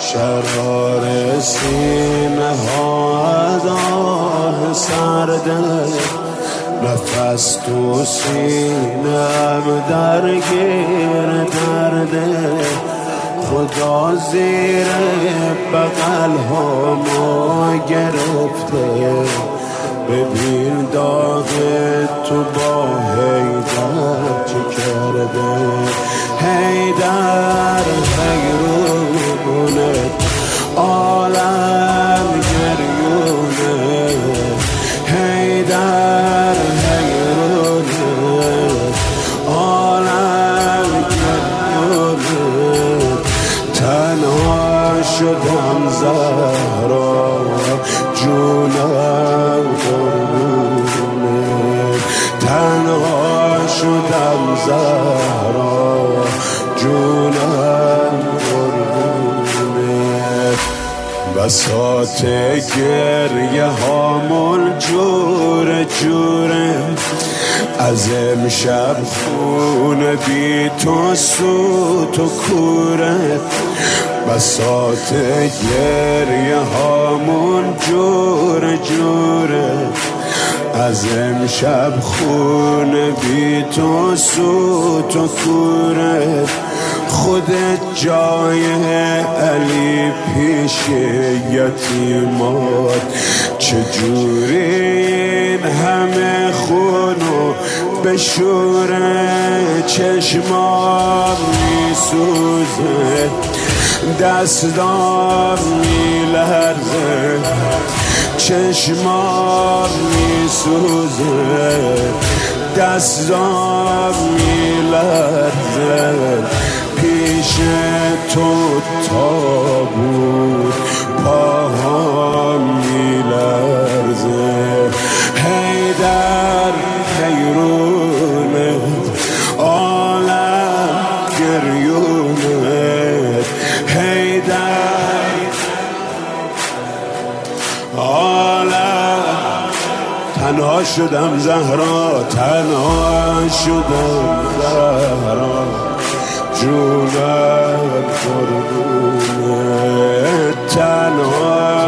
شرار سینه ها از آه سرده، نفس تو سینم درگیر درده. خدا زیر بغل ها ما گرفته، ببین داغ تو با حیدر چه کرده. حیدر حیرونه عالم گریونه، حیدر حیرونه عالم گریونه. تنها شدم زهرا جونم قربونه، تنها شدم زهرا جونم قربونه. بساط گریه هامون جور جوره، از امشب خونه بی تو سوت و کوره. بساط گریه هامون جور جوره، از امشب خونه بی تو سوت و کوره. خودت جای علی پیش یتیمات، چجوری این همه خونو بشوره. چشمام میسوزه، دستام میلرزه، چشمام میسوزه، دستام میلرزه. پیش تو تابوت پاهام میلرزه. حیدر حیرونه عالم گریونه، حیدر عالم. تنها شدم زهرا، تنها شدم زهرا جونم قربونه. تنها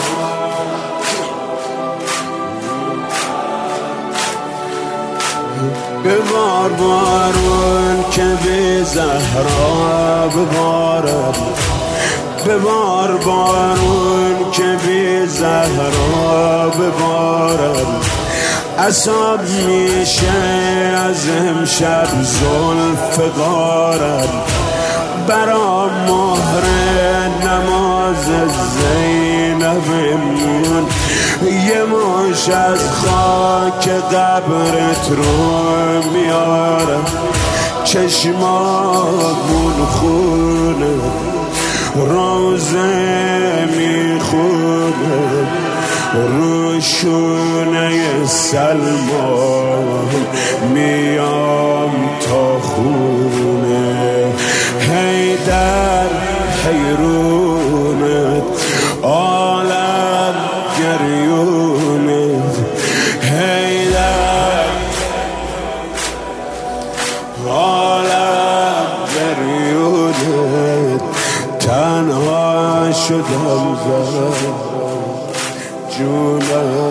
ببار بارون که بی زهرا ببارم، ببار بارون که بی زهرا ببارم. عصاب میشه از امشب زلف غارم، برا مهر نماز زینبمون یه مش از خاک قبرت رو میارم. چشمامون خونه روزه میخونه، روشونه سلمان میام تا خونه. حیدر حیرونه عالم گریونه، حیدر عالم گریونه. تنها شدم جونم.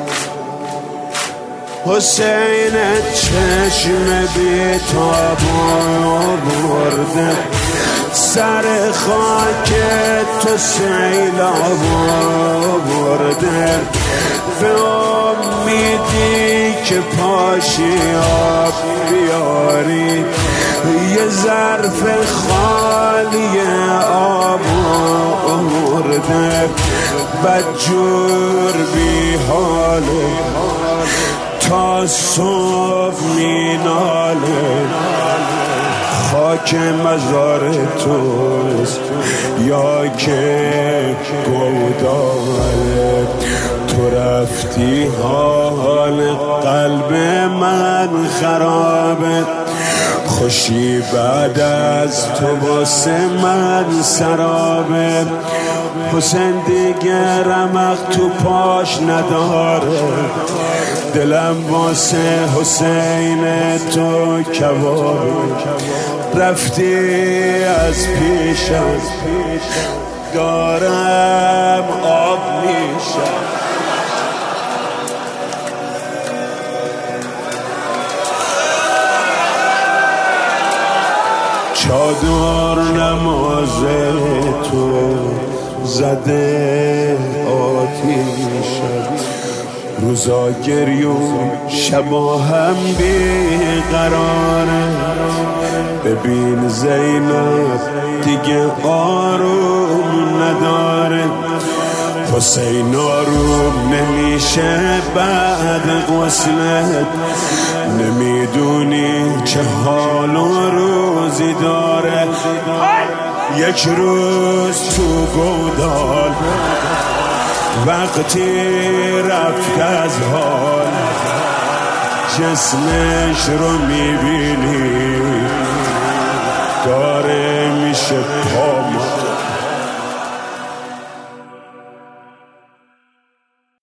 حسین چشم بی‌تابو برده، سر خاک تو سیلابو برده. به امیدی که پاشی آب بیاری، یه ظرف خالی آب آورده. بدجور بی حاله تا صبح میناله، خاک مزار توست یا که گوداله. تو رفتی حال قلب من خرابه، خوشی بعد از تو واسه من سرابه. حسین دیگه رمق تو پاش نداره، دلم واسه حسین تو کبابه. رفتی از پیشم دارم آب میشم. چادر نماز تو زده آتیشم، روزا گریون شبا هم بیقراره. ببین زینب دیگه آروم نداره، حسین آروم نمیشه بعد غسلت، نمیدونی چه حال و روزی داره. یک روز تو گودال وقتی رفت از حال، جسمش رو میبینی